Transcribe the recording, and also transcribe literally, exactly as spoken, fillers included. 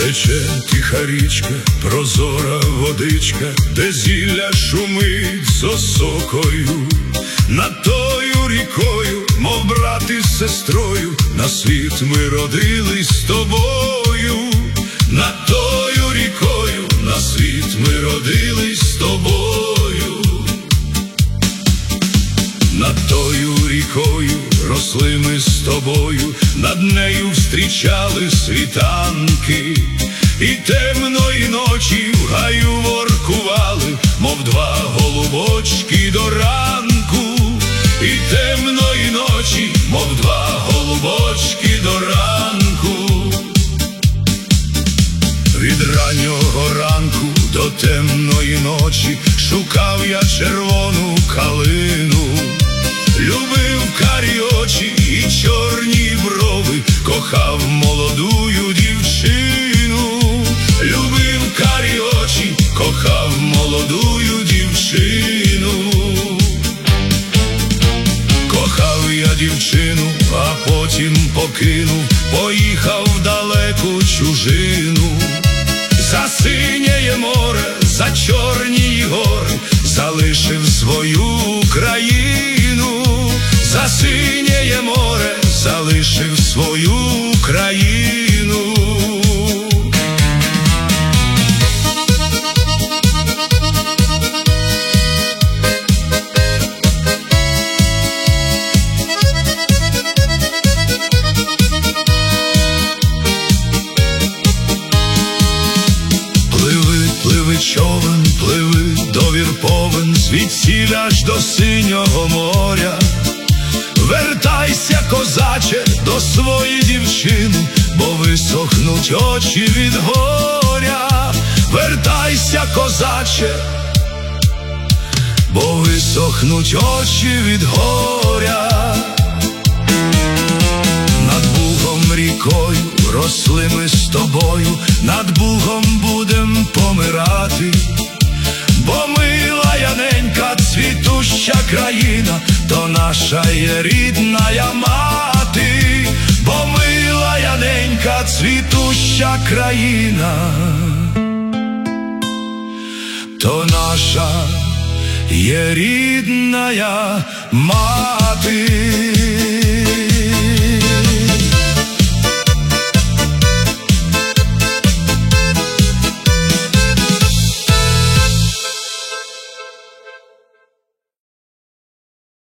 Тече тиха річка, прозора водичка, де зілля шумить з осокою. Над тою рікою, мов брат із сестрою, на світ ми родились з тобою. Над тою рікою, на світ ми родились з тобою. Над тою рікою росли ми з тобою, над нею встрічали світанки. І темної ночі в гаю воркували, мов два голубочки до ранку. І темної ночі, мов два голубочки до ранку. Від раннього ранку до темної ночі шукав я червону калину. Любив карі очі і чорні брови, кохав молодую дівчину. Любив карі очі, кохав молодую дівчину. Кохав я дівчину, а потім покинув, поїхав в далеку чужину. За синє море, за чорні гори, залишив свою країну. За синє море, залишив свою країну. Човен, пливи до Вірповен, звідсіль аж до синього моря. Вертайся, козаче, до своєї дівчини, бо висохнуть очі від горя. Вертайся, козаче, бо висохнуть очі від горя. Над Бугом рікою росли ми з тобою, над Бугом будем помирати. Бо мила яненька, цвітуща країна, то наша є рідна мати. Бо мила яненька, цвітуща країна, то наша є рідна мати.